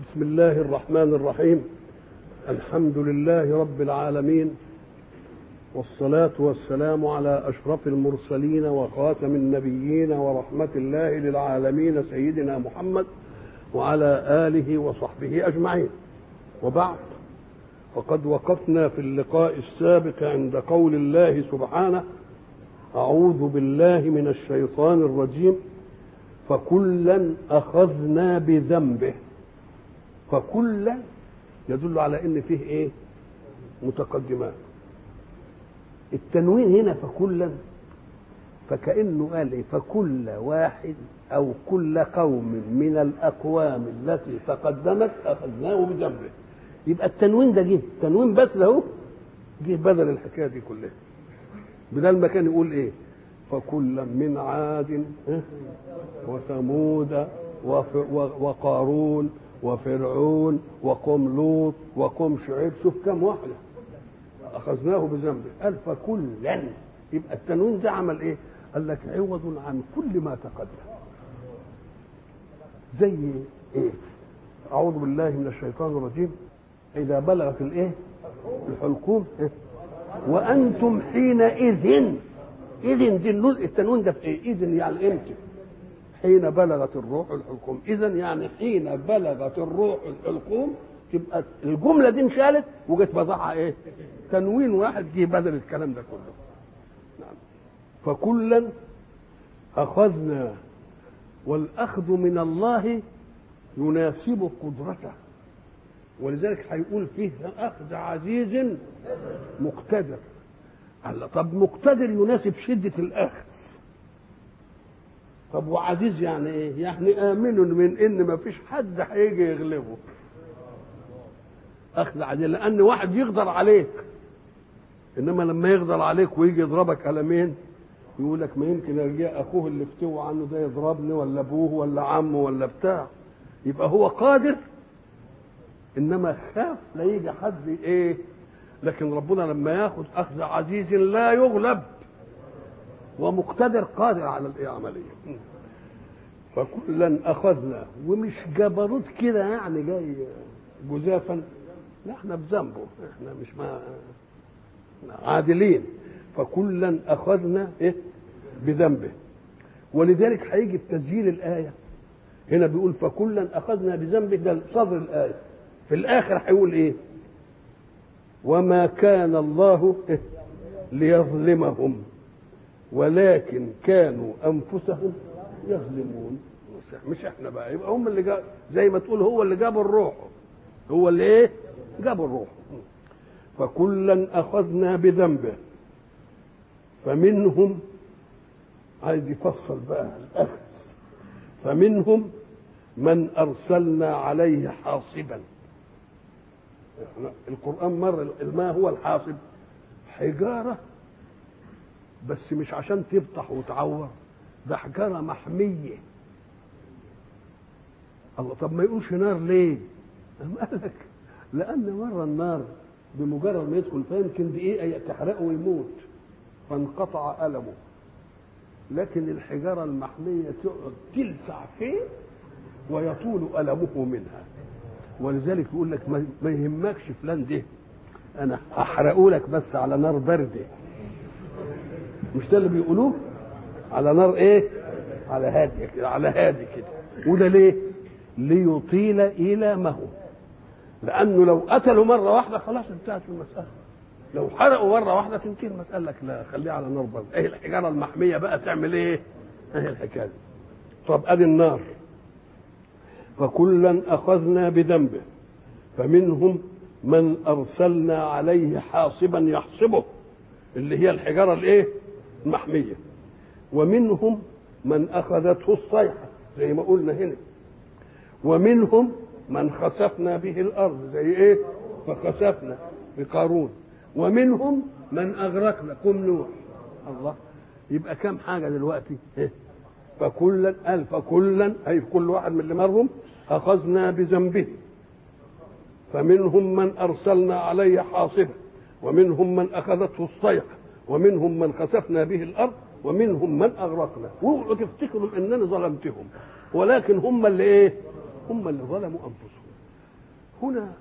بسم الله الرحمن الرحيم. الحمد لله رب العالمين، والصلاة والسلام على أشرف المرسلين وخاتم النبيين ورحمة الله للعالمين سيدنا محمد وعلى آله وصحبه أجمعين. وبعد، فقد وقفنا في اللقاء السابق عند قول الله سبحانه: أعوذ بالله من الشيطان الرجيم، فكلا أخذنا بذنبه. فكلا يدل على ان فيه ايه؟ متقدمات. التنوين هنا فكلا، فكأنه قال ايه؟ فكل واحد او كل قوم من الاقوام التي تقدمت اخذناه بذنبه. يبقى التنوين ده جه تنوين بس له، جه بدل الحكايه دي كلها، بدل ما كان يقول ايه؟ فكلا من عاد وثمود وقارون وفرعون وقوم لوط وقوم شعيب. شوف كم واحده اخذناه بذنبه. قال فكلا، يبقى التنوين ده عمل ايه؟ قال لك عوض عن كل ما تقدم. زي ايه؟ اعوذ بالله من الشيطان الرجيم، اذا بلغت الايه؟ الحلقوم وانتم حينئذ. اذن دي التنوين ده في ايه؟ اذن يعني امتى؟ حين بلغت الروح الحلقوم. إذن يعني حين بلغت الروح الحلقوم، تبقى الجملة دي انشالت وجت بضعها ايه؟ تنوين واحد جه بدل الكلام ده كله. نعم. فكلا أخذنا، والأخذ من الله يناسب قدرته، ولذلك هيقول فيه أخذ عزيز مقتدر. طب مقتدر يناسب شدة الأخذ. طب وعزيز يعني ايه؟ يعني آمن من ان ما فيش حد هيجي يغلبه. اخذ عزيز لان واحد يقدر عليك، انما لما يقدر عليك ويجي يضربك قلمين يقول لك ما يمكن يرجع اخوه اللي افتوى عنه ده يضربني، ولا ابوه ولا عمه ولا بتاع. يبقى هو قادر، انما خاف لا يجي حد ايه. لكن ربنا لما ياخذ اخذ عزيز لا يغلب، ومقتدر قادر على العمليه. فكلا اخذنا، ومش جبروت كده يعني جاي جزافا، لا احنا بذنبه، احنا مش عادلين. فكلا اخذنا ايه؟ بذنبه. ولذلك هيجي في تسجيل الايه هنا بيقول فكلا اخذنا بذنبه، ده صدر الايه. في الاخر هيقول ايه؟ وما كان الله ليظلمهم ولكن كانوا انفسهم يظلمون. مش احنا بقى، يبقى هم اللي جاب، زي ما تقول هو اللي جاب الروح، هو اللي ايه؟ جاب الروح. فكلا اخذنا بذنبه فمنهم، عايز يفصل بقى الاخذ، فمنهم من ارسلنا عليه حاصبا. القران مر ما هو الحاصب؟ حجاره، بس مش عشان تفتح وتعور، ده حجاره محميه. الله، طب ما يقولش نار ليه؟ قال لك لان مره النار بمجرد ما يدخل فيمكن دقيقه تحرقه ويموت فانقطع المه، لكن الحجاره المحميه تقعد تلسع فيه ويطول المه منها. ولذلك يقول لك ما يهمكش فلان ده، انا احرقه لك بس على نار بارده. مش ده اللي بيقولوه؟ على نار ايه؟ على هادي كده، على هادي كده. وده ليه؟ ليطيل إيلامه، لأنه لو قتلوا مرة واحدة خلاص انتهت المسألة. لو حرقوا مرة واحدة تنتهي المسألة. لك لا، خليها على نار برضه. ايه الحجارة المحمية بقى تعمل ايه؟ ايه الحكاية دي؟ طب ادي النار. فكلا أخذنا بذنبه فمنهم من أرسلنا عليه حاصبا يحصبه، اللي هي الحجارة الايه؟ المحمية. ومنهم من أخذته الصيحة زي ما قلنا هنا. ومنهم من خسفنا به الأرض زي إيه؟ فخسفنا بقارون. ومنهم من أغرقنا قوم نوح. الله، يبقى كم حاجة دلوقتي؟ إيه؟ فكلا قال فكلا، أي كل واحد من اللي مرهم أخذنا بذنبه فمنهم من أرسلنا عليه حاصبا ومنهم من أخذته الصيحة ومنهم من خسفنا به الأرض ومنهم من أغرقنا. واوعوا تفتكروا أنني ظلمتهم، ولكن هم اللي إيه؟ هم اللي ظلموا أنفسهم. هنا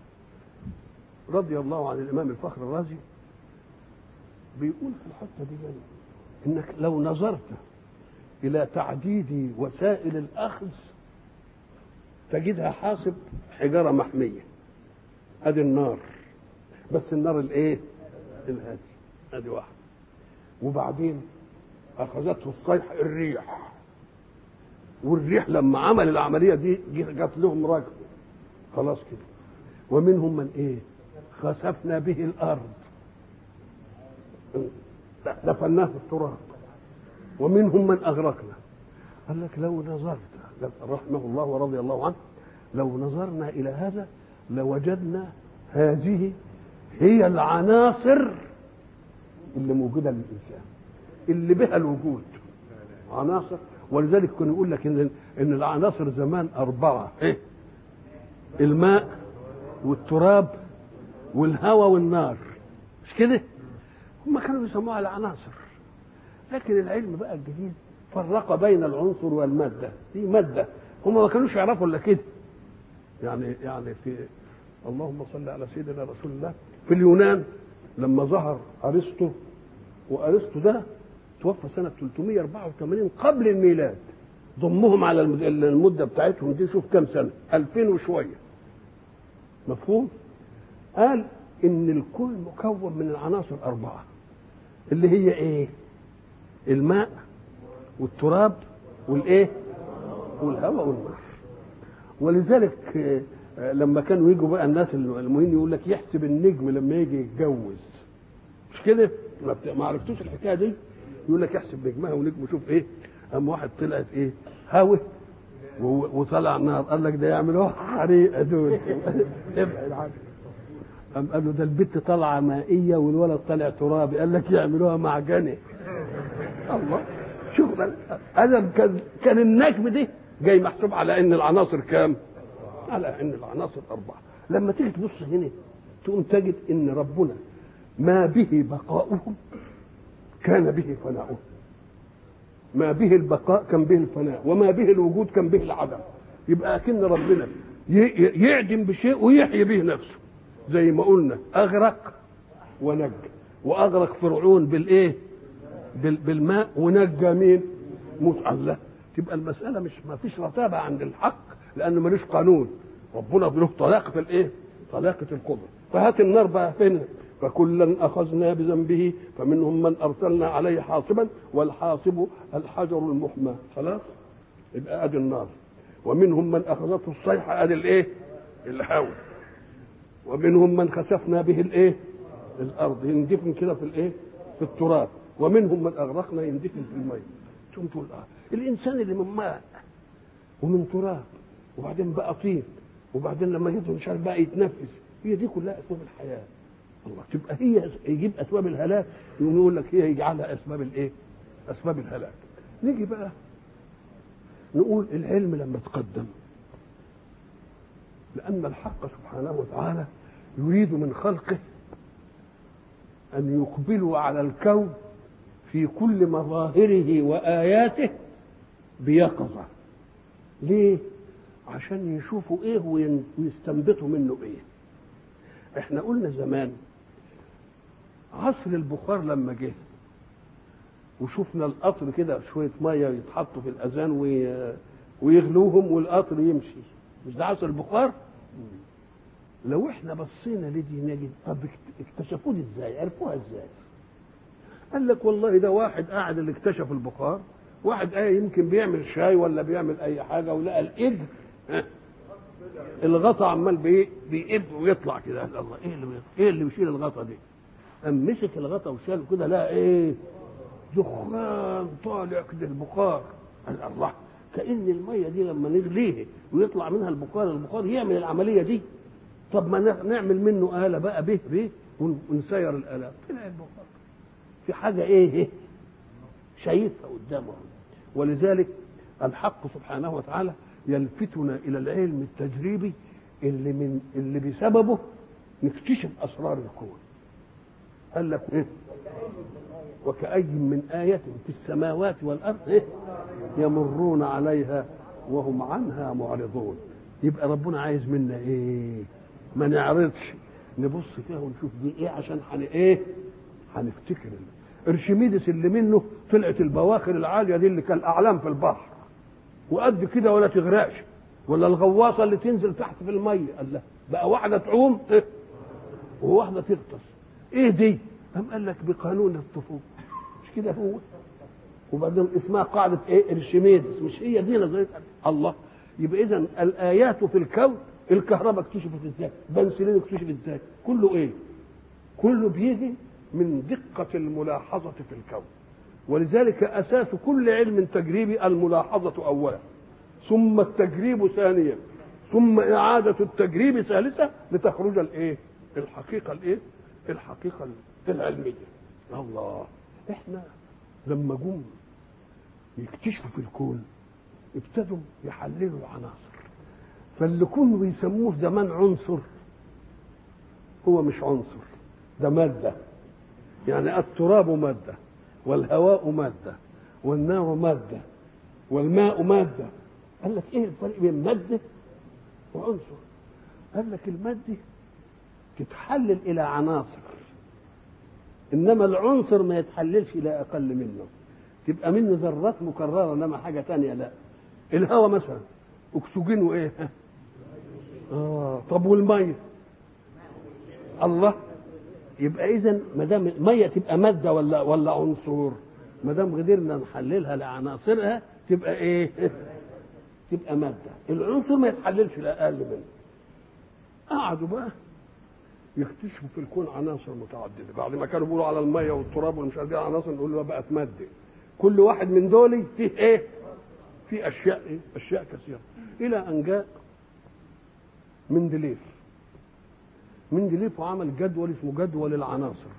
رضي الله عن الإمام الفخر الرازي بيقول في الحتة دي إنك لو نظرت إلى تعديد وسائل الأخذ تجدها حاسب حجارة محمية. أدي النار، بس النار الإيه؟ الهادي، أدي واحد. وبعدين أخذته الصيحة الريح، والريح لما عمل العملية دي جات لهم ركض، خلاص كده. ومنهم من إيه؟ خسفنا به الأرض، دفناه في التراب. ومنهم من أغرقنا. قال لك لو نظرت، رحمه الله ورضي الله عنه، لو نظرنا إلى هذا لوجدنا هذه هي العناصر اللي موجودة للإنسان، اللي بها الوجود عناصر. ولذلك كنا يقول لك إن العناصر زمان 4: إيه؟ الماء والتراب والهواء والنار، مش كده؟ هم كانوا بيسموها العناصر. لكن العلم بقى الجديد فرق بين العنصر والمادة. دي مادة، هم ما كانوش يعرفوا الا كده. يعني في اللهم صل على سيدنا رسول الله، في اليونان لما ظهر ارسطو، وارسطو ده توفى سنة 384 قبل الميلاد، ضمهم على المدة بتاعتهم دي، شوف كم سنة، 2000 وشوية. مفهوم؟ قال ان الكون مكون من العناصر 4 اللي هي ايه؟ الماء والتراب والايه؟ والهواء والنار. ولذلك لما كانوا يجوا بقى الناس المهم يقول لك يحسب النجم لما يجي يتجوز، مش كده؟ ما عرفتوش الحكايه دي؟ يقول لك يحسب نجمها ونجمه، شوف ايه؟ قام واحد طلعت ايه؟ هوا وطلع نار، قال لك ده يعملوها حريقه دول. ابعد عنه. قام قال له ده البت طالعه مائيه والولد طالع ترابي، قال لك يعملوها معجنه. الله، شغل هذا. كان النجم دي جاي محسوب على ان العناصر كام؟ على ان العناصر 4. لما تيجي تبص هنا تقوم تجد ان ربنا ما به بقاؤهم كان به فناؤهم. ما به البقاء كان به الفناء، وما به الوجود كان به العدم. يبقى اكن ربنا يعدم بشيء ويحيي به نفسه. زي ما قلنا اغرق ونجى، واغرق فرعون بالايه؟ بالماء، ونجى مين؟ موسى. الله، تبقى المساله مش ما فيش رتابه عند الحق، لانه ملوش قانون. ربنا له طلاقه الايه؟ طلاقه القدره. فهات النار بقى فين؟ فكلا اخذنا بذنبه فمنهم من ارسلنا عليه حاصبا والحاصب الحجر المحمى. خلاص، يبقى ادي النار. ومنهم من اخذته الصيحه، ادي الايه؟ الهواء. ومنهم من خسفنا به الايه؟ الارض، يندفن كده في الايه؟ في التراب. ومنهم من اغرقنا، يندفن في الماء. تقول الانسان اللي من ماء ومن تراب وبعدين بقى طين وبعدين لما يجي مش عارف بقى يتنفس، هي دي كلها اسباب الحياه. الله، تبقى هي يجيب اسباب الهلاك، يقول لك هي يجعلها اسباب الايه؟ اسباب الهلاك. نيجي بقى نقول العلم لما تقدم، لان الحق سبحانه وتعالى يريد من خلقه ان يقبلوا على الكون في كل مظاهره وآياته بيقظة. ليه؟ عشان يشوفوا ايه ويستنبطوا منه ايه. احنا قلنا زمان عصر البخار لما جه وشوفنا القطر كده شوية مية يتحطوا في الأذان ويغلوهم والقطر يمشي، مش ده عصر البخار؟ لو احنا بصينا لدي نجد طب اكتشفوه ازاي؟ عرفوها ازاي؟ قال لك والله ده واحد قاعد اللي اكتشف البخار، واحد يمكن بيعمل شاي ولا بيعمل اي حاجه ولقى القدر الغطا عمال بيقب ويطلع كده. قال الله، ايه اللي بيشيل الغطا دي؟ قام مسك الغطا وشاله كده، لقى ايه؟ دخان طالع كده، البخار. قال الله، كأن الميه دي لما نغليها ويطلع منها البخار يعمل العمليه دي. طب ما نعمل منه آلة بقى به ونسير الآلات. طلع البخار في حاجة ايه؟ شايفها قدامه. ولذلك الحق سبحانه وتعالى يلفتنا إلى العلم التجريبي اللي بسببه نكتشف أسرار الكون. قال لك ايه؟ وكأي من آية في السماوات والأرض إيه؟ يمرون عليها وهم عنها معرضون. يبقى ربنا عايز منا ايه؟ ما نعرضش، نبص فيها ونشوف دي ايه عشان هنفتكر. ارشميدس اللي منه طلعت البواخر العاليه دي اللي كالاعلام في البحر وقد كده ولا تغرقش، ولا الغواصه اللي تنزل تحت في الميه، قال لا بقى واحده تعوم وواحده تغطس. ايه دي؟ قال لك بقانون الطفوله، مش كده هو؟ وبعدين اسمها قاعده ايه؟ ارشميدس، مش هي دي نظريه الله؟ يبقى اذا الايات في الكون، الكهرباء اكتشفت ازاي؟ بنسلين اكتشف ازاي؟ كله ايه؟ كله بيجي من دقه الملاحظه في الكون. ولذلك اساس كل علم تجريبي الملاحظه اولا، ثم التجريب ثانيا، ثم اعاده التجريب ثالثه، لتخرج الايه؟ الحقيقه الايه؟ الحقيقه العلميه. الله، احنا لما جم يكتشفوا في الكون ابتدوا يحللوا العناصر، فاللي كانوا بيسموه زمان عنصر هو مش عنصر، ده ماده. يعني التراب ماده، والهواء ماده، والنار ماده، والماء ماده. قال لك ايه الفرق بين ماده وعنصر؟ قال لك الماده تتحلل الى عناصر، انما العنصر ما يتحللش الى اقل منه، تبقى منه ذرات مكرره، انما حاجه ثانيه لا. الهواء مثلا اكسجين وايه؟ طب والميه؟ الله، يبقى اذا ما دام الميه تبقى ماده ولا عنصر؟ ما دام قدرنا نحللها لعناصرها تبقى ايه؟ تبقى ماده. العنصر ما يتحللش لاقل منه. قعدوا بقى يكتشفوا في الكون عناصر متعدده، بعد ما كانوا بيقولوا على الميه والتراب والمش عارف ايه عناصر، نقول له بقت ماده. كل واحد من دول فيه ايه؟ فيه اشياء ايه؟ اشياء كثيره. الى ان جاء مندليف وعمل جدول اسمه جدول العناصر.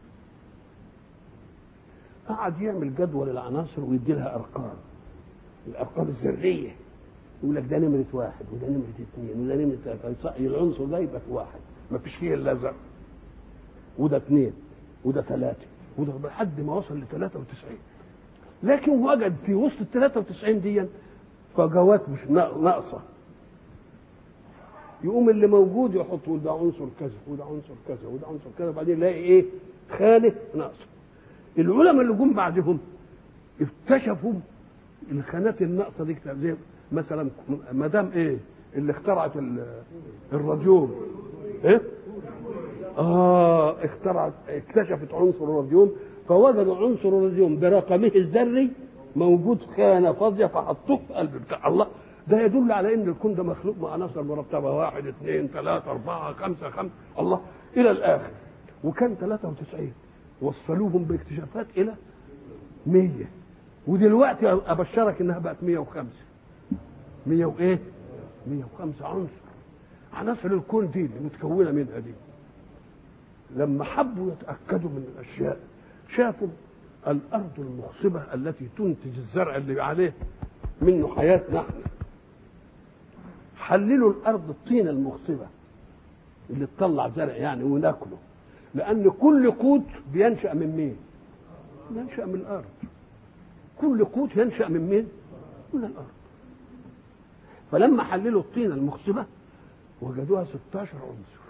قعد يعمل جدول العناصر ويدي لها ارقام، الارقام الذريه، يقول لك ده نمره واحد وده نمره اثنين وده نمره ثلاثه، العنصر ده يبقى في واحد ما فيش فيه الا زر، وده اثنين وده ثلاثه وده، لحد ما وصل ل 93. لكن وجد في وسط ال 93 دي فجوات مش ناقصه، يقوم اللي موجود يحطوا ده عنصر كذا وده عنصر كذا وده عنصر كذا، بعدين يلاقي ايه؟ خانه ناقصه. العلماء اللي جم بعدهم اكتشفوا الخانات الناقصه دي، زي مثلا مدام ايه اللي اخترعت الراديوم؟ ايه؟ اكتشفت عنصر الراديوم، فوجدوا عنصر الراديوم برقمه الذري موجود خانه فاضيه فحطوه في قلب بتاع الله. ده يدل على ان الكون ده مخلوق من عناصر مرتبه، 1 2 3 4 5 الله الى الاخر. وكان 93 وصلوهم باكتشافات الى 100، ودلوقتي ابشرك انها بقت 105. 100 وايه؟ 105 عناصر الكون دي اللي متكونه منها دي. لما حبوا يتاكدوا من الاشياء شافوا الارض المخصبه التي تنتج الزرع اللي عليه منه حياتنا احنا. حللوا الارض الطينه المخصبه اللي تطلع زرع يعني وناكله، لان كل قوت بينشا من مين؟ ينشا من الارض. كل قوت ينشا من مين؟ من الارض. فلما حللوا الطينه المخصبه وجدوها 16 عنصر.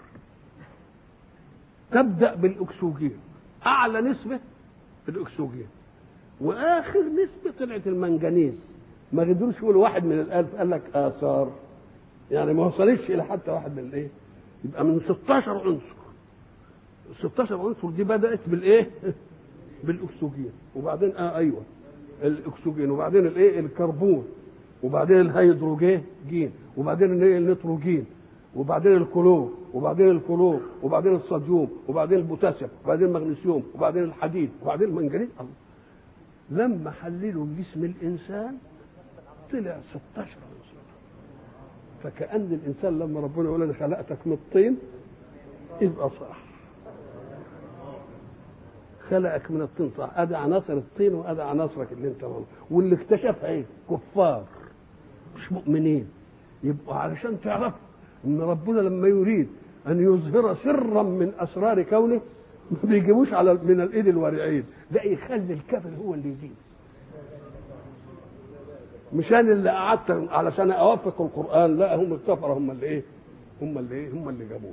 تبدا بالاكسجين، اعلى نسبه الاكسجين، واخر نسبه طلعت المنجنيز. ما قدروش يقولوا واحد من الالف، قال لك اثار، يعني ما وصلتش الى حتى واحد من الايه. يبقى من 16 عنصر. ال 16 عنصر دي بدات بالايه؟ بالاكسجين، وبعدين ايوه الاكسجين، وبعدين الايه؟ الكربون، وبعدين الهيدروجين، وبعدين النيتروجين، وبعدين الكلور، وبعدين الفلور، وبعدين الصوديوم، وبعدين البوتاسيوم، وبعدين المغنيسيوم، وبعدين الحديد، وبعدين المنجنيز. لما حللوا جسم الانسان طلع 16 عنصر. فكأن الانسان لما ربنا يقول انا خلقتك من الطين يبقى صح، خلقك من الطين صح. ادي عناصر الطين وادي عناصرك اللي انت مالك. واللي اكتشفها ايه؟ كفار مش مؤمنين. يبقوا علشان تعرفوا ان ربنا لما يريد ان يظهر سرا من اسرار كونه ما بيجيبوش على من الايد الورعين، ده يخلي الكافر هو اللي يجيب. مش انا اللي قعدت علشان اوافق القران، لا هم الكفره هم اللي جابوه.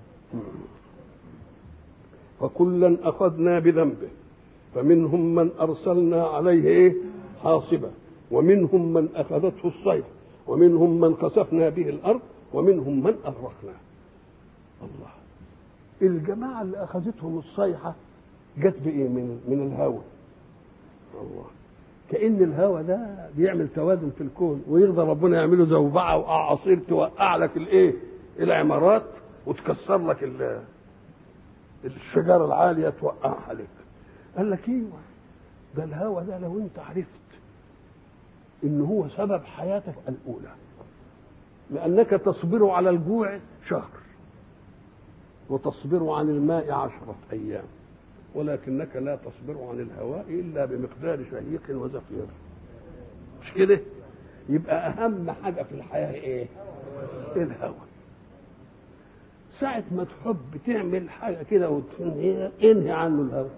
فكلا اخذنا بذنبه فمنهم من ارسلنا عليه حاصبا ومنهم من اخذته الصيحه ومنهم من خسفنا به الارض ومنهم من اغرقنا. الله، الجماعه اللي اخذتهم الصيحه جت بايه؟ من الهوى. الله، كأن الهوى ده بيعمل توازن في الكون، ويرضى ربنا يعمله زوبعه واعاصير توقع لك العمارات وتكسر لك الشجره العاليه توقعها لك. قال لك ايوه، ده الهوى ده لو انت عرفت ان هو سبب حياتك الاولى، لانك تصبر على الجوع شهر وتصبر عن الماء 10 أيام، ولكنك لا تصبر عن الهواء إلا بمقدار شهيق وزفير. مش كده؟ يبقى أهم حاجة في الحياة إيه؟ الهواء. ساعة ما تحب تعمل حاجة كده انهي عنه الهواء.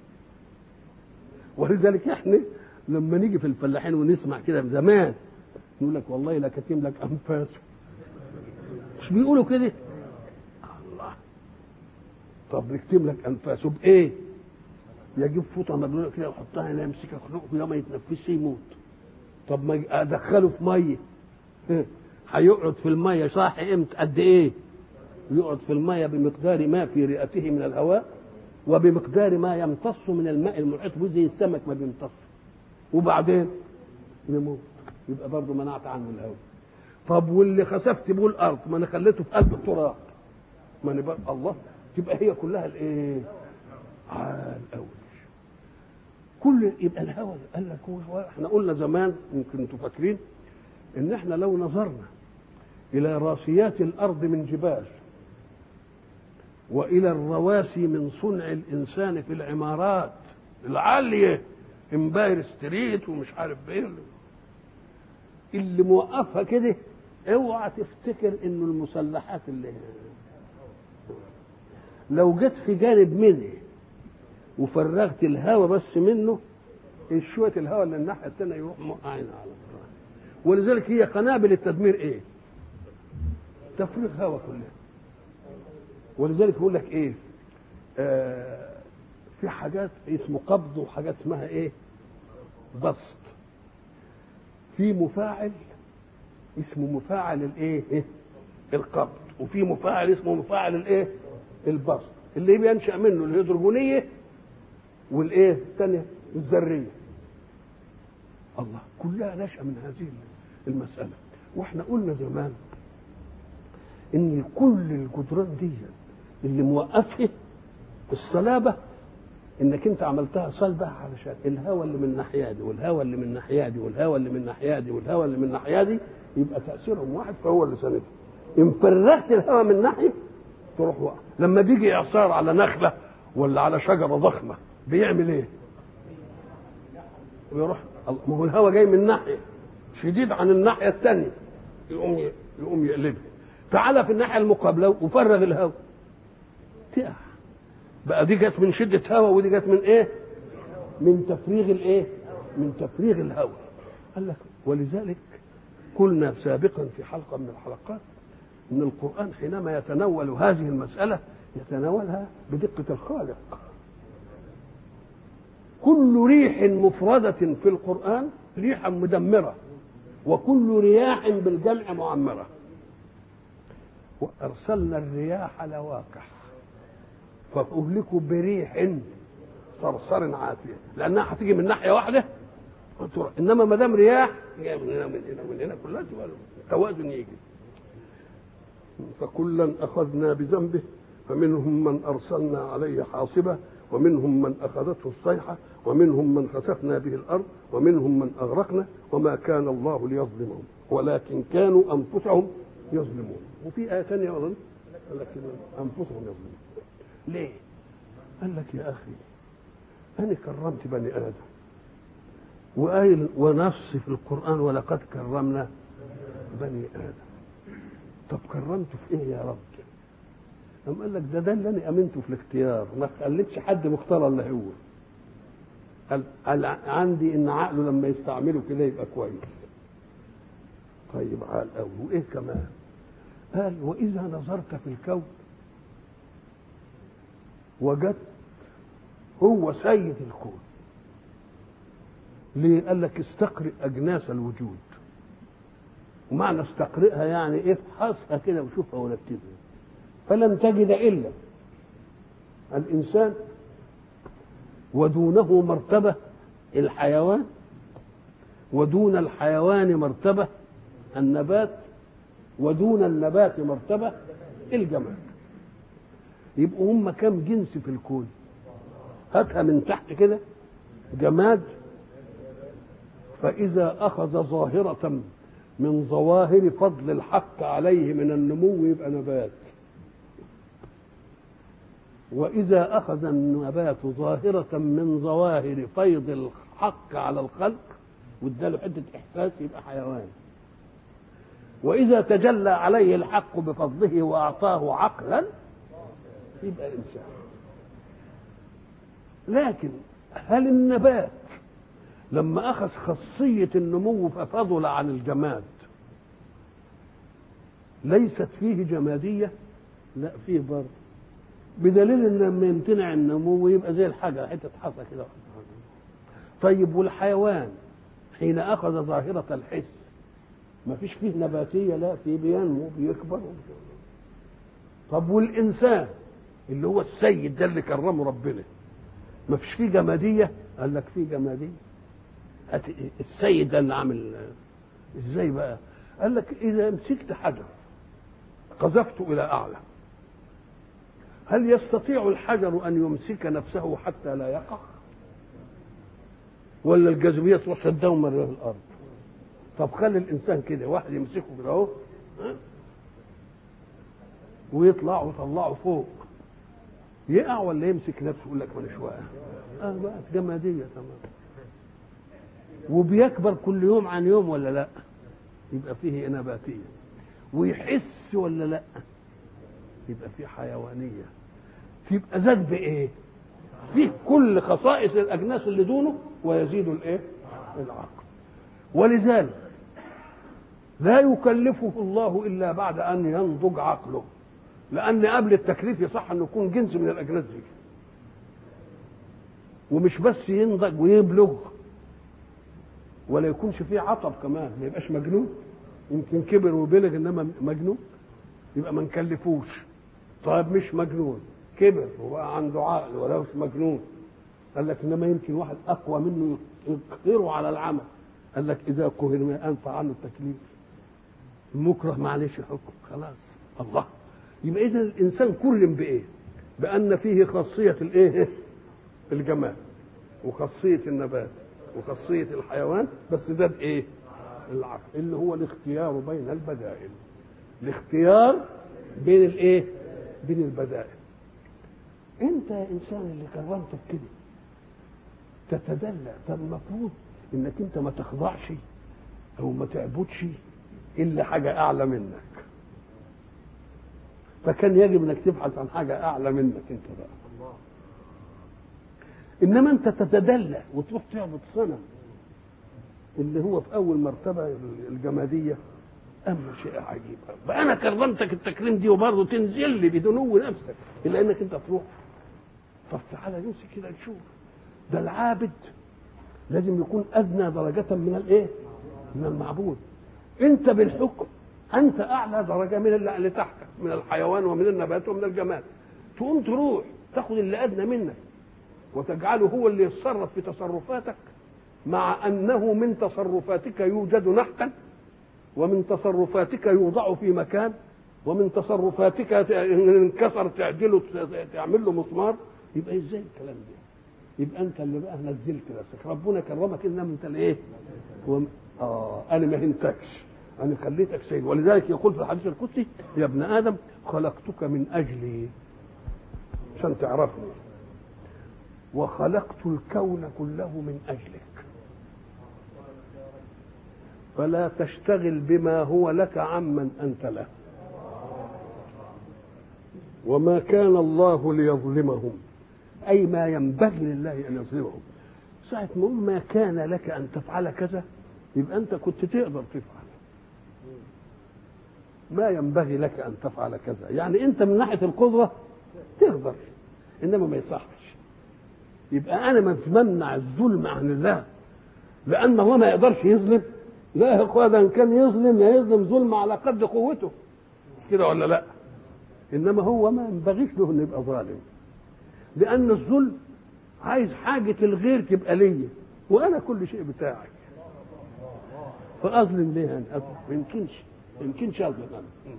ولذلك احنا لما نيجي في الفلاحين ونسمع كده زمان يقول لك والله لا كتم لك أنفاسه. مش بيقولوا كده؟ الله، طب نكتم لك أنفاسه بإيه؟ يجيب فوطه مبلوله كده ويحطها هنا يمسكها خلقه كده ما يتنفسش يموت. طب ما ادخله في ميه هيقعد في الميه صاحي امتى؟ قد ايه؟ يقعد في الميه بمقدار ما في رئته من الهواء وبمقدار ما يمتص من الماء المحيط به زي السمك ما بيمتص، وبعدين يموت. يبقى برضه منعت عنه الهواء. طب واللي خسفت به الارض ما انا خليته في قلب التراب، ما انا الله، تبقى هي كلها الايه؟ عال قوي. كل يبقى الهوى. قال لك هو احنا قلنا زمان يمكن انتم فاكرين ان احنا لو نظرنا الى راسيات الارض من جبال والى الرواسي من صنع الانسان في العمارات العاليه امباير ستريت ومش عارف ايه اللي موقفها كده، اوعى تفتكر انه المسلحات اللي لو جت في جانب منه وفرغت الهواء بس منه، شويه الهواء اللي الناحيه الثانيه يروح موقعين على الطريق. ولذلك هي قنابل التدمير ايه؟ تفريغ هواء كلها. ولذلك يقول لك ايه؟ في حاجات اسمه قبض وحاجات اسمها ايه؟ بسط. في مفاعل اسمه مفاعل الايه؟ القبض، وفي مفاعل اسمه مفاعل الايه؟ البسط، اللي بينشأ منه الهيدروجينيه والايه الثانيه الذريه. الله، كلها نشأ من هذه المسألة. واحنا قلنا زمان ان كل الجدران دي اللي موقفها الصلابة انك انت عملتها صلبة علشان الهواء اللي من الناحية دي والهواء اللي من الناحية دي والهواء اللي من الناحية دي والهواء اللي من الناحية دي يبقى تأثيرهم واحد، فهو اللي ساندها. ان فرغت الهواء من ناحية تروح وقع. لما بيجي اعصار على نخلة ولا على شجرة ضخمة بيعمل ايه؟ ويروح، ما هو الهواء جاي من ناحيه شديد عن الناحيه الثانيه يقوم يقلبها. تعالى في الناحيه المقابله وفرغ الهواء تقع. بقى دي جت من شده هواء ودي جت من ايه؟ من تفريغ الايه؟ من تفريغ الهواء. قال لك ولذلك قلنا سابقا في حلقه من الحلقات ان القران حينما يتناول هذه المساله يتناولها بدقه الخالق. كل ريح مفردة في القرآن ريحا مدمرة، وكل رياح بالجمع معمرة. وأرسلنا الرياح لواقح فأهلكوا بريح صرصر عاتية، لأنها هتيجي من ناحية واحدة وتروح. إنما ما دام رياح جاية من هنا من هنا من هنا كلها توازن يجي. فكلا أخذنا بذنبه فمنهم من أرسلنا عليه حاصبة ومنهم من أخذته الصيحة ومنهم من خسفنا به الأرض ومنهم من أغرقنا وما كان الله ليظلمهم ولكن كانوا أنفسهم يظلمون. وفي آية ثانية أظن لكن أنفسهم يظلمون. ليه؟ قال لك يا أخي أنا كرمت بني آدم وقايل ونفسي في القرآن ولقد كرمنا بني آدم. طب كرمته في إيه يا رب؟ أم قال لك ده اللي أنا أمنته في الاختيار، ما خليتش حد مختار إلا هو. قال عندي إن عقله لما يستعمله كده يبقى كويس. طيب عال قوي. وايه كمان؟ قال واذا نظرت في الكون وجدت هو سيد الكون. ليه؟ قال لك استقرئ اجناس الوجود. ومعنى استقرئها يعني افحصها كده وشوفها ورتبها. فلم تجد الا الانسان، ودونه مرتبه الحيوان، ودون الحيوان مرتبه النبات، ودون النبات مرتبه الجماد. يبقوا هم كم جنس في الكون؟ هاتها من تحت كده. جماد، فإذا أخذ ظاهرة من ظواهر فضل الحق عليه من النمو يبقى نبات. وإذا أخذ النبات ظاهرة من ظواهر فيض الحق على الخلق واداله حتة إحساس يبقى حيوان. وإذا تجلى عليه الحق بفضله وأعطاه عقلا يبقى إنسان. لكن هل النبات لما أخذ خاصية النمو ففضل عن الجماد ليست فيه جمادية؟ لا، فيه برضه، بدليل ان لما يمتنع النمو يبقى زي الحاجة حتة حصى كده. طيب والحيوان حين أخذ ظاهرة الحس ما فيش فيه نباتية؟ لا، فيه بينمو بيكبر. طب والإنسان اللي هو السيد ده اللي كرمه ربنا ما فيش فيه جمادية؟ قال لك فيه جمادية. السيد ده اللي عامل ازاي بقى؟ قال لك اذا مسكت حجر قذفته الى اعلى، هل يستطيع الحجر ان يمسك نفسه حتى لا يقع؟ ولا الجاذبيه تروح شده مرة في الارض؟ طب خلي الانسان كده، واحد يمسكه كده اهو ويطلع ويطلعه فوق، يقع ولا يمسك نفسه يقول لك مانيش واقع؟ بقت جماديه تمام. وبيكبر كل يوم عن يوم ولا لا؟ يبقى فيه نباتيه. ويحس ولا لا؟ يبقى فيه حيوانيه. يبقى زاد بايه؟ فيه كل خصائص الاجناس اللي دونه ويزيد الايه؟ العقل. ولذلك لا يكلفه الله الا بعد ان ينضج عقله، لان قبل التكليف يصح انه يكون جنس من الاجناس دي، ومش بس ينضج ويبلغ ولا يكونش فيه عطب كمان، ما يبقاش مجنون. يمكن كبر وبلغ انما مجنون يبقى ما نكلفوش. طيب مش مجنون، كبر وبقى عنده عقل ولا مش مجنون، قال لك انما يمكن واحد اقوى منه يقهره على العمل، قال لك اذا قهر ما انفع عنه التكليف. المكره معلش حكم خلاص. الله. يبقى اذا الانسان كرم بايه؟ بان فيه خاصيه الايه؟ الجمال، وخاصيه النبات، وخاصيه الحيوان، بس زاد ايه؟ العقل، اللي هو الاختيار بين البدائل. الاختيار بين الايه؟ بين البدائل. انت يا انسان اللي كرمتك كده تتدلع، طب المفروض انك انت ما تخضعش او ما تعبدش الا حاجه اعلى منك. فكان يجب انك تبحث عن حاجه اعلى منك انت بقى. انما انت تتدلع وتروح تعبد صنم اللي هو في اول مرتبه الجماديه. اما شيء عجيب بقى، انا كرمتك التكريم دي وبرضه تنزل لي بدنو نفسك الا انك انت تروح. طب تعالى نمسك كده نشوف، ده العابد لازم يكون ادنى درجه من الايه؟ من المعبود. انت بالحكم انت اعلى درجه من اللي تحتك، من الحيوان ومن النبات ومن الجماد. تقوم تروح تاخد اللي ادنى منك وتجعله هو اللي يتصرف في تصرفاتك، مع انه من تصرفاتك يوجد نحتا، ومن تصرفاتك يوضع في مكان، ومن تصرفاتك ان انكسر تعدله تعمل له مسمار. يبقى ازاي الكلام ده؟ يبقى انت اللي بقى نزلت نفسك، ربنا كرمك انما انت الايه؟ انا ما هنتكش، انا خليتك سيد. ولذلك يقول في الحديث القدسي يا ابن ادم خلقتك من اجلي عشان تعرفني، وخلقت الكون كله من اجلك، فلا تشتغل بما هو لك عمن انت له. وما كان الله ليظلمهم، اي ما ينبغي لله ان يظلمهم. ساعة ما كان لك ان تفعل كذا يبقى انت كنت تقدر تفعل، ما ينبغي لك ان تفعل كذا، يعني انت من ناحيه القدره تقدر، انما ما يصحش. يبقى انا بمنع الظلم عن الله لان الله ما يقدرش يظلم. لا يا اخويا، ده ان كان يظلم ظلم على قد قوته، مش كده ولا لا؟ انما هو ما ينبغيش له انه يبقى ظالم، لان الظلم عايز حاجه الغير تبقى ليا وانا كل شيء بتاعك، فاظلم ليه انا؟ ما يمكنش اظلم انا.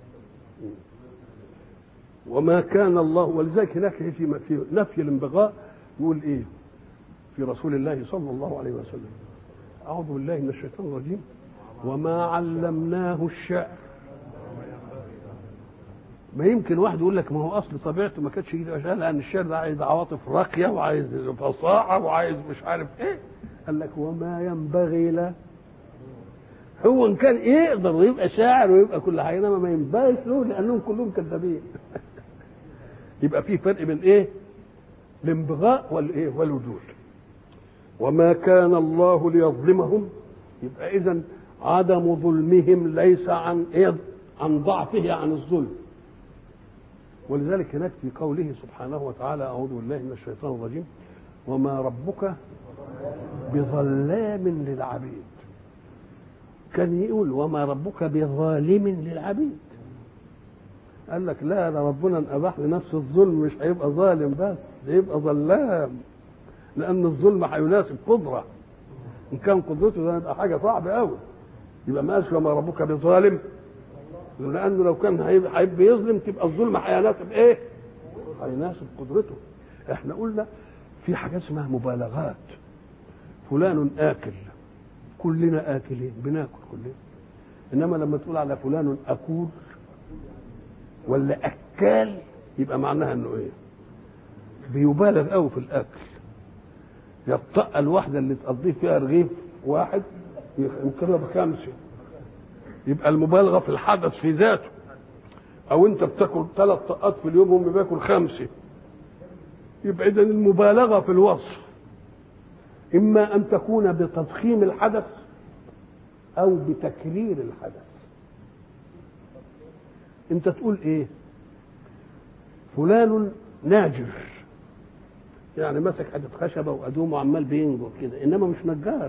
وما كان الله، ولذلك هناك في نفي الانبغاء يقول ايه في رسول الله صلى الله عليه وسلم؟ اعوذ بالله من الشيطان الرجيم. وما علمناه الشعر. ما يمكن واحد يقول لك ما هو اصل طبيعته ما كانتش كده، لان الشعر ده عايز عواطف راقيه وعايز فصاحه وعايز مش عارف ايه. قال لك وما ينبغي له، هو ان كان يقدر يبقى شاعر ويبقى كل حاجه، انما ما ينبغيش له لانهم كلهم كذابين. يبقى في فرق بين ايه؟ الانبغاء والايه؟ والوجود. وما كان الله ليظلمهم، يبقى اذا عدم ظلمهم ليس عن ايه؟ عن ضعفه عن الظلم. ولذلك هناك في قوله سبحانه وتعالى اعوذ بالله من الشيطان الرجيم وما ربك بظلام للعبيد. كان يقول وما ربك بظالم للعبيد، قال لك لا، ده ربنا ان اباح لنفسه الظلم مش هيبقى ظالم بس، هيبقى ظلام، لان الظلم هيناسب قدره. ان كان قدرته ده يبقى حاجه صعبه قوي، يبقى ما قالش وما ربك بظالم، لانه لو كان هيبقى يظلم تبقى الظلم هيناسب ايه؟ هيناسب قدرته. احنا قلنا في حاجات اسمها مبالغات. فلان آكل، كلنا آكلين بناكل كلنا، انما لما تقول على فلان أكول ولا أكال يبقى معناها انه ايه؟ بيبالغ قوي في الأكل. يطق الواحدة اللي تقضيه فيها رغيف واحد يمكنها بخمسة، يبقى المبالغة في الحدث في ذاته. او انت بتاكل 3 طقات في اليوم هم بياكل 5، يبقى اذا المبالغة في الوصف اما ان تكون بتضخيم الحدث او بتكرير الحدث. انت تقول ايه؟ فلان ناجر، يعني مسك حته خشبه وادوم وعمال بينجر كده، انما مش نجار.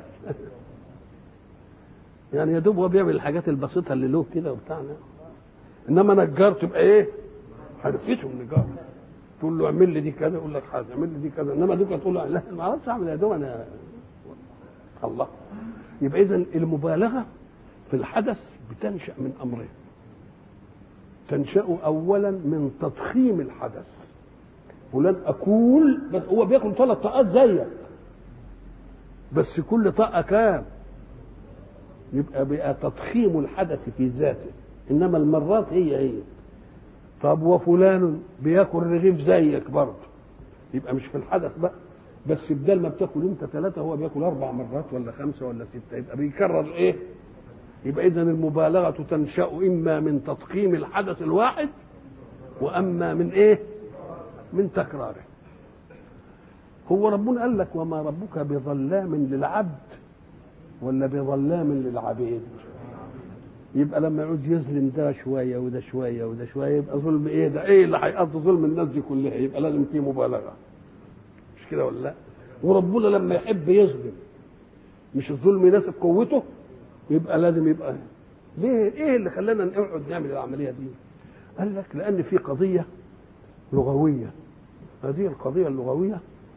يعني يا دوب هو بيعمل الحاجات البسيطه اللي له كده وبتاعنا، انما نجار تبقى ايه؟ حرفته النجار. تقول له اعمل لي دي كذا يقول لك حاضر، اعمل لي دي كذا، انما دوك تقول له لا ما اعرفش اعمل يا دوب انا الله. يبقى اذا المبالغه في الحدث بتنشا من امرين. تنشا اولا من تضخيم الحدث. فلان اكول، هو بياكل 3 طاقات زيك بس كل طاقه كام؟ يبقى بقى تضخيم الحدث في ذاته، انما المرات هي. طب وفلان بياكل رغيف زيك برضه، يبقى مش في الحدث بقى، بس بدل ما بتاكل انت 3 هو بياكل 4 مرات ولا 5 ولا 6، يبقى بيكرر ايه؟ يبقى اذا المبالغه تنشا اما من تضخيم الحدث الواحد واما من ايه؟ من تكراره. هو ربنا قال لك وما ربك بظلام للعبد ولا بظلام للعبيد؟ يبقى لما يعوز يظلم ده شويه وده شويه وده شويه يبقى ظلم ايه؟ ده ايه اللي هيقضي ظلم الناس دي كلها؟ يبقى لازم فيه مبالغه، مش كده ولا لا؟ وربنا لما يحب يظلم مش الظلم يناسب قوته، يبقى لازم يبقى ليه؟ ايه اللي خلانا نقعد نعمل العمليه دي؟ قال لك لان في قضيه لغويه. هذه القضيه اللغويه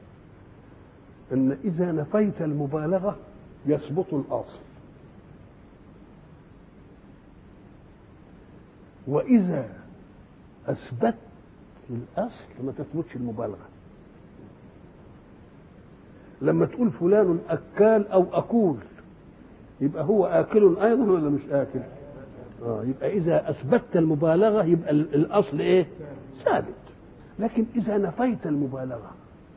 ان اذا نفيت المبالغه يثبت الاصل، واذا اثبت الاصل ما تثبتش المبالغه. لما تقول فلان اكال او اكول يبقى هو آكل ايضا ولا مش آكل؟ يبقى اذا اثبتت المبالغه يبقى الاصل ايه؟ ثابت. لكن اذا نفيت المبالغه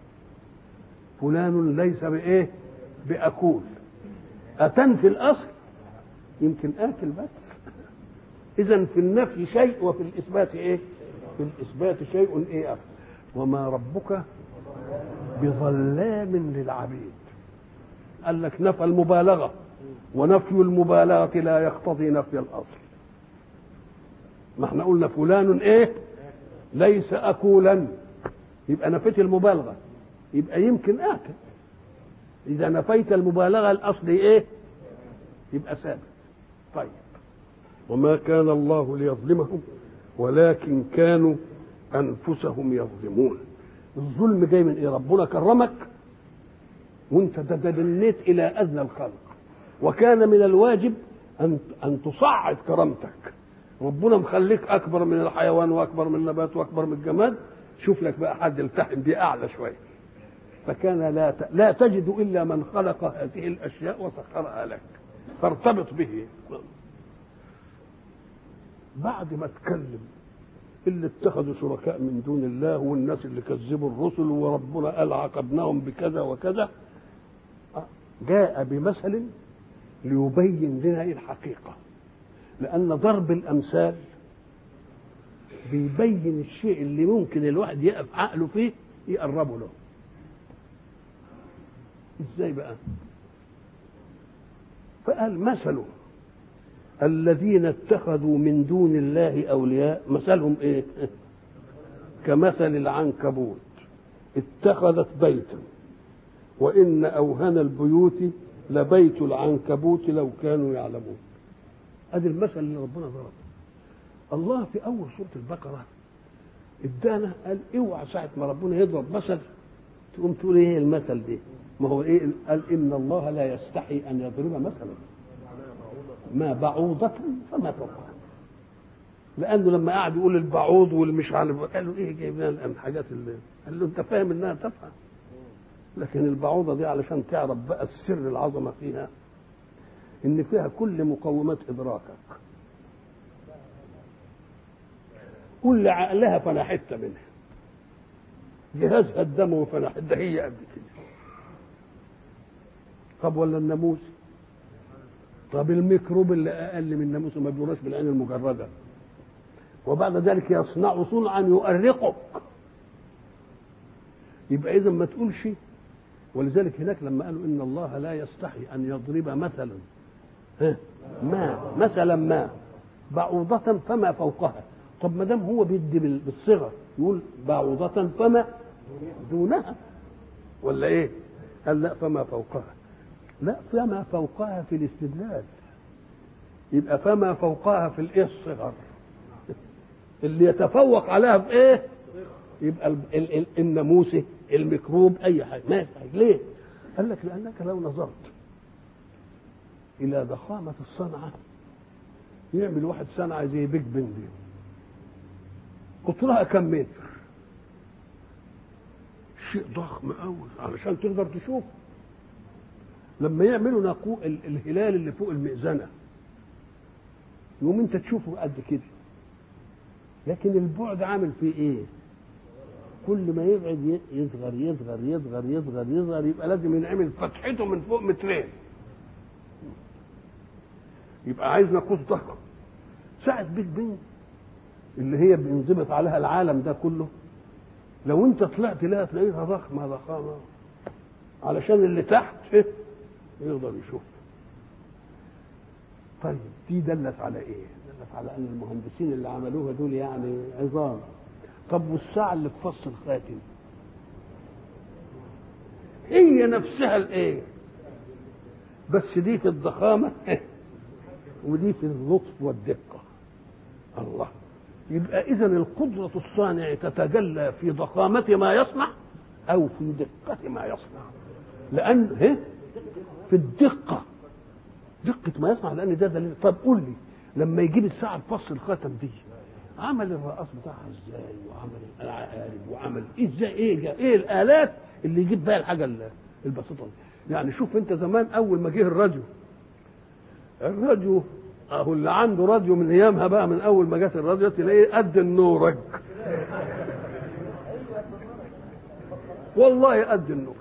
فلان ليس بايه؟ باكول، اتنفي الاصل؟ يمكن آكل بس. اذا في النفي شيء وفي الاثبات ايه؟ في الاثبات شيء ايه؟ وما ربك بظلام للعبيد. قال لك نفى المبالغه ونفي المبالغة لا يقتضي نفي الأصل. ما احنا قلنا فلان ايه ليس أكولا، يبقى نفيت المبالغة، يبقى يمكن آكل. إذا نفيت المبالغة الأصل ايه يبقى ثابت. طيب وما كان الله ليظلمهم ولكن كانوا أنفسهم يظلمون. الظلم جاي من ايه؟ ربنا كرمك وانت تدنيت الى ادنى الخلق، وكان من الواجب ان تصعد كرامتك. ربنا مخليك اكبر من الحيوان واكبر من النبات واكبر من الجماد، شوف لك بقى حد يلتحم بيه اعلى شويه. فكان لا تجد الا من خلق هذه الاشياء وسخرها لك، فارتبط به. بعد ما اتكلم اللي اتخذوا شركاء من دون الله والناس اللي كذبوا الرسل وربنا قال عاقبناهم بكذا وكذا، جاء بمثل ليبين لنا ايه الحقيقه. لان ضرب الامثال بيبين الشيء اللي ممكن الواحد يقف عقله فيه يقربه له. ازاي بقى؟ فقال مثله الذين اتخذوا من دون الله اولياء مثلهم ايه؟ كمثل العنكبوت اتخذت بيتا وان اوهن البيوت لبيت العنكبوت لو كانوا يعلمون. ادي المثل اللي ربنا ضربه. الله في اول سوره البقره ادانا قال اوعى ساعه ما ربنا يضرب مثل تقوم تقول ايه المثل ده؟ ما هو ايه؟ قال ان الله لا يستحي ان يضرب مثلا ما بعوضة فما فوقها. لانه لما قعد يقول البعوض والمش عارف قال له ايه جايب لنا الحاجات اللي قال له انت فاهم انها تفهم، لكن البعوضة دي علشان تعرف بقى السر العظمة فيها ان فيها كل مقومات ادراكك. كل عقلها فانا حته منها، جهازها الدموي فانا حته هي قد كده. طب ولا الناموس؟ طب الميكروب اللي اقل من الناموس وما بيراش بالعين المجرده، وبعد ذلك يصنع صنعا يؤرقك. يبقى اذا ما تقولش. ولذلك هناك لما قالوا ان الله لا يستحي ان يضرب مثلا ما بعوضة فما فوقها. طب ما دام هو بيدي بالصغر يقول بعوضة فما دونها ولا ايه؟ قال لا فما فوقها. لا فما فوقها في الاستدلال، يبقى فما فوقها في الايه؟ الصغر. اللي يتفوق عليها في ايه؟ يبقى الناموسه الميكروب اي حاجه ما يستحيل. ليه؟ قال لك لانك لو نظرت الى ضخامه الصنعه يعمل واحد صنعه زي بيج بن دي قطرها كم متر؟ شيء ضخم قوي علشان تقدر تشوف. لما يعملوا الهلال اللي فوق المئذنه يوم انت تشوفه قد كده، لكن البعد عامل فيه ايه؟ كل ما يبعد يصغر يصغر يصغر يصغر يصغر، يبقى لازم ينعمل فتحته من فوق مترين. يبقى عايز ناقوس ضخم. ساعة بيج بن اللي هي بينضبط عليها العالم ده كله، لو انت طلعت لها تلاقيها ضخمه ضخامه علشان اللي تحت يقدر يشوف. طيب دي دلت على ايه؟ دلت على ان المهندسين اللي عملوها دول يعني عظام. طب والساعه اللي في فص الخاتم هي نفسها الايه؟ بس دي في الضخامه ودي في اللطف والدقه. الله. يبقى اذا القدره الصانع تتجلى في ضخامه ما يصنع او في دقه ما يصنع. لان في الدقه دقه ما يصنع، لان ده دليل. طب قول لي لما يجيب الساعه الفصل الخاتم دي عمل الرقاص بتاعها ازاي وعمل العقارب وعمل ازاي ايه الالات اللي يجيب بها الحاجه البسيطه دي. يعني شوف انت زمان اول ما جه الراديو اهو اللي عنده راديو من ايامها بقى، من اول ما جت الراديو تلاقيه قد النورج والله قد النورج.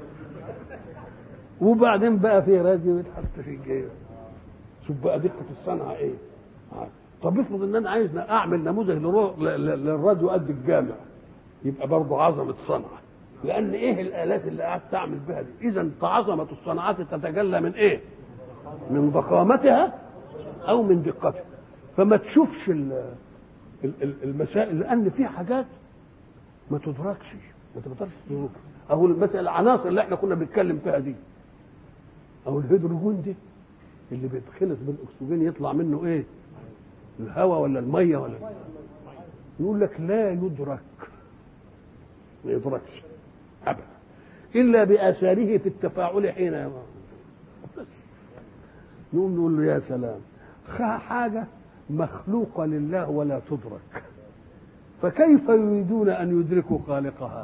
وبعدين بقى في راديو يتحط في الجيب. شوف بقى دقه الصنعه ايه. طب افرض ان انا عايز اعمل نموذج للراديو قد الجامع، يبقى برضه عظمه صنعه. لان ايه الالات اللي قعدت تعمل بها دي؟ اذا فعظمه الصناعات تتجلى من ايه؟ من ضخامتها او من دقتها. فما تشوفش المسائل، لان في حاجات ما تدركش، ما تقدرش تدركها. او مثلا العناصر اللي احنا كنا بنتكلم فيها دي، او الهيدروجين دي اللي بيتخلط بالاكسجين يطلع منه ايه؟ الهواء ولا الميه ولا يقول لك لا يدرك، ما يدركش ابدا الا باثاره في التفاعل حين بس. نقول له يا سلام، حاجه مخلوقه لله ولا تدرك، فكيف يريدون ان يدركوا خالقها؟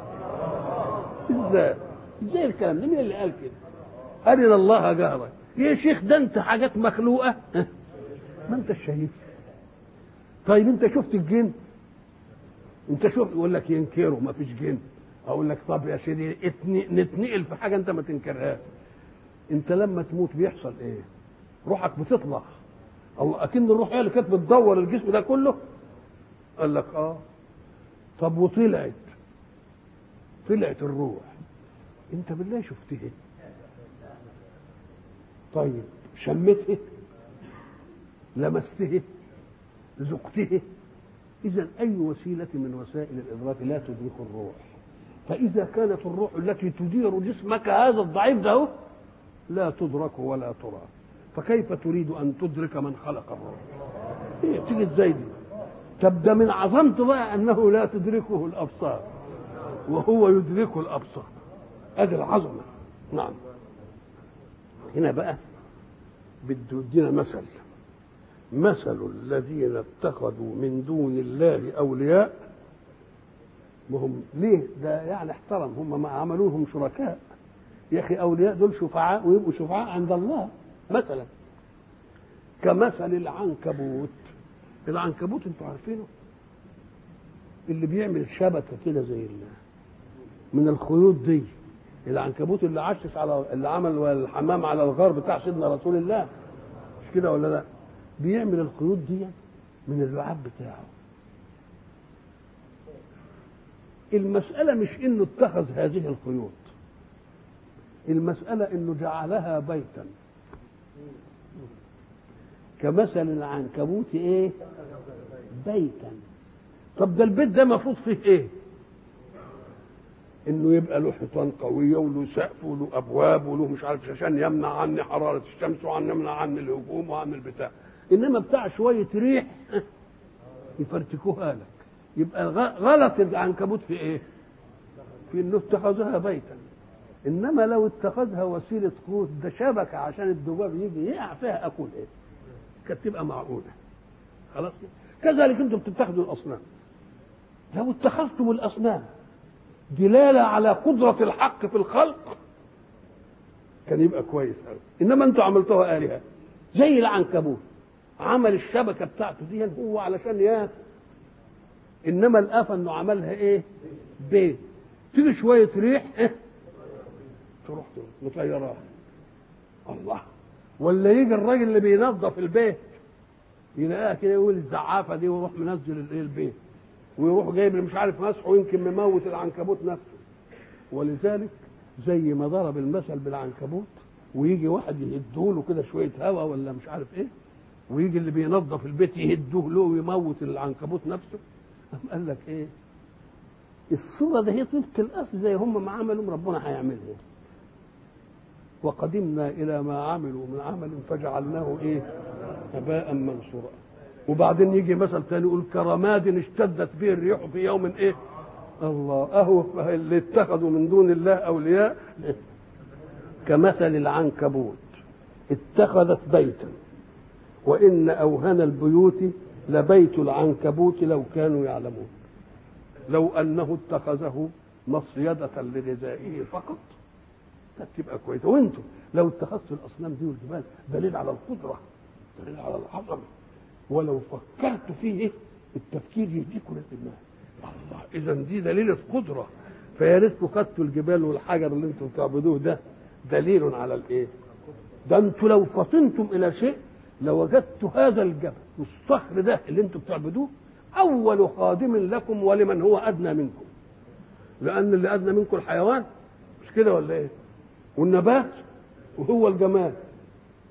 ازاي الكلام ده؟ مين اللي قال كده؟ أرنا الله جهرا يا شيخ، ده انت حاجات مخلوقه ما انت شايف. طيب انت شفت الجن؟ انت شوف، يقول لك ينكروا ما فيش جن. اقول لك طب يا سيدي نتنقل في حاجه انت ما تنكرهاش. انت لما تموت بيحصل ايه؟ روحك بتطلع، الله اكن الروح هي اللي كانت بتدور الجسم ده كله. قال لك طب وطلعت الروح، انت بالله شفتها؟ طيب شمته؟ لمسته؟ ذقته؟ اذا اي وسيله من وسائل الادراك لا تدرك الروح. فاذا كانت الروح التي تدير جسمك هذا الضعيف ده لا تدرك ولا ترى، فكيف تريد ان تدرك من خلق الروح؟ ايه تيجي ازاي دي؟ طب ده من عظمته بقى انه لا تدركه الابصار وهو يدرك الابصار. ادي العظمه. نعم. هنا بقى بده يدينا مثل الذين اتخذوا من دون الله اولياء. وهم ليه ده يعني احترم، هم ما عملوهم شركاء يا اخي. اولياء دول شفعاء ويبقوا شفعاء عند الله. مثلا كمثل العنكبوت. العنكبوت انتوا عارفينه، اللي بيعمل شبكه كده زي من الخيوط دي. العنكبوت اللي عشش على اللي عمل الحمام على الغار بتاع سيدنا رسول الله، مش كده ولا لا؟ بيعمل الخيوط دي من اللعاب بتاعه. المسألة مش انه اتخذ هذه الخيوط، المسألة انه جعلها بيتا. كمثل العنكبوت ايه؟ بيتا. طب ده البيت ده مفروض فيه ايه؟ انه يبقى له حيطان قويه وله سقف وله ابواب وله مش عارف عشان يمنع عني حراره الشمس وعن يمنع عني الهجوم وعن البتاع. انما بتاع شويه ريح يفرتكوها لك. يبقى غلط العنكبوت في ايه؟ في انه اتخذها بيتا. انما لو اتخذها وسيله قوت، ده شبكه عشان الذباب يجي يقع فيها، اكل ايه؟ كانت تبقى معقوله. خلاص كده. كذلك انتم بتتخذوا الاصنام. لو اتخذتم الاصنام دلاله على قدره الحق في الخلق كان يبقى كويس قوي. انما انتوا عملتوها الهه زي العنكبوت. عمل الشبكه بتاعته دي هو علشان ياكل، انما الافه انه عملها ايه؟ بيت. تيجي شويه ريح تروح مطيراها. الله. ولا يجي الراجل اللي بينظف البيت يلاقيها كده يقول الزعافه دي ويروح منزل البيت، ويروح جايب اللي مش عارف مسحه ويمكن مموت العنكبوت نفسه. ولذلك زي ما ضرب المثل بالعنكبوت، ويجي واحد يهدوله كده شويه هوا ولا مش عارف ايه، ويجي اللي بينظف البيت يهدوه له ويموت العنكبوت نفسه. قال لك ايه؟ الصوره ده هي طبق الاصل زي هم ما عملوا ربنا هيعملها. وقدمنا الى ما عملوا من عمل فجعلناه ايه؟ هباء منصورا. وبعدين يجي مثل تاني يقول كرماد اشتدت به الريح في يوم ايه؟ الله. اهو اللي اتخذوا من دون الله اولياء كمثل العنكبوت اتخذت بيتا وان اوهن البيوت لبيت العنكبوت لو كانوا يعلمون. لو انه اتخذه مصيدة لغذائه فقط كانت تبقى كويسه. وانتم لو اتخذتوا الاصنام دي والجبال دليل على القدره، دليل على العظمه. ولو فكرت فيه التفكير يهديكم للإيمان. الله. اذا دي دليل قدره. فيا ريتكم خدتوا الجبال والحجر اللي انتم بتعبدوه ده دليل على الايه؟ ده انتم لو فطنتم الى شيء لوجدتوا هذا الجبل والصخر ده اللي انتم بتعبدوه اول خادم لكم ولمن هو ادنى منكم. لان اللي ادنى منكم الحيوان، مش كده ولا ايه؟ والنبات وهو الجماد.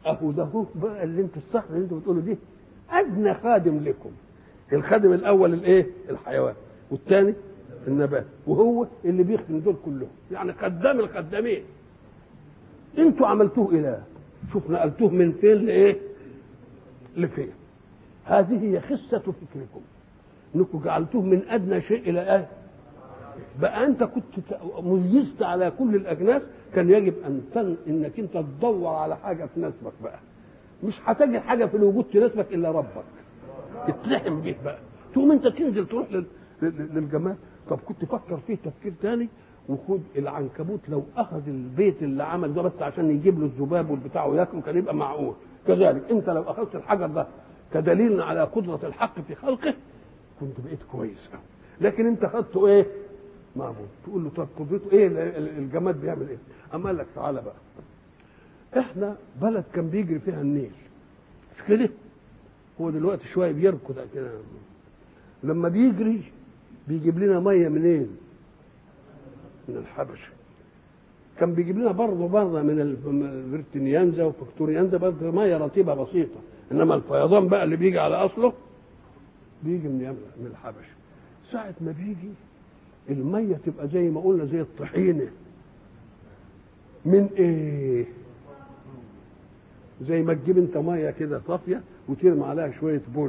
اهو ده هو بقى اللي انتوا الصخر اللي انتوا بتقولوا دي ادنى خادم لكم. الخادم الاول الايه؟ الحيوان، والثاني النبات، وهو اللي بيخدم دول كلهم، يعني خدام الخدامين. انتوا عملتوه اله، شوف نقلتوه من فين لايه؟ لفين. هذه هي خسة فكركم، انكم جعلتوه من ادنى شيء الى ايه؟ بقى انت كنت ميزت على كل الاجناس، كان يجب انك انت تدور على حاجه تناسبك بقى. مش هتجد حاجه في الوجود تناسبك الا ربك اتلحم به بقى، تقوم انت تنزل تروح للجمال. طب كنت فكر فيه تفكير تاني، وخد العنكبوت لو اخذ البيت اللي عمل ده بس عشان يجيب له الذباب والبتاع وياكله كان يبقى معقول. كذلك انت لو اخذت الحجر ده كدليل على قدره الحق في خلقه كنت بقيت كويس. لكن انت خدته ايه؟ معبود. تقول له طب قدرته ايه؟ الجماد بيعمل ايه؟ اما قال لك تعالى بقى، احنا بلد كان بيجري فيها النيل، مش كده؟ هو دلوقتي شويه بيركض كده، لما بيجري بيجيب لنا ميه منين؟ من الحبشه. كان بيجيب لنا برضه من الفيرتينيانزا وفكتوريانزا برضه ميه رطيبه بسيطه، انما الفيضان بقى اللي بيجي على اصله بيجي من الحبشه. ساعه ما بيجي الميه تبقى زي ما قلنا زي الطحينه. من ايه؟ زي ما تجيب انت ميه كده صافيه وترمي عليها شويه بن،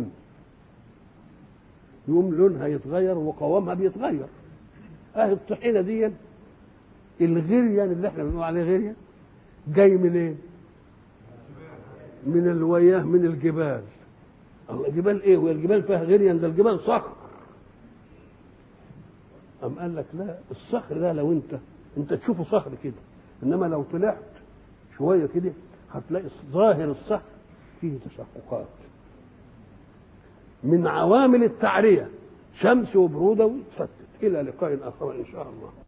يقوم لونها يتغير وقوامها بيتغير. الطحينه دي الغريان اللي احنا بنقول عليه غريان جاي منين؟ إيه؟ من الوياه من الجبال. الله، جبال ايه؟ والجبال فيها غريان؟ ده الجبال صخر. قام قال لك لا، الصخر ده لو انت تشوفه صخر كده، انما لو طلعت شويه كده هتلاقي ظاهر الصخر فيه تشققات من عوامل التعريه، شمس وبروده وتفتت. الى لقاء اخر ان شاء الله.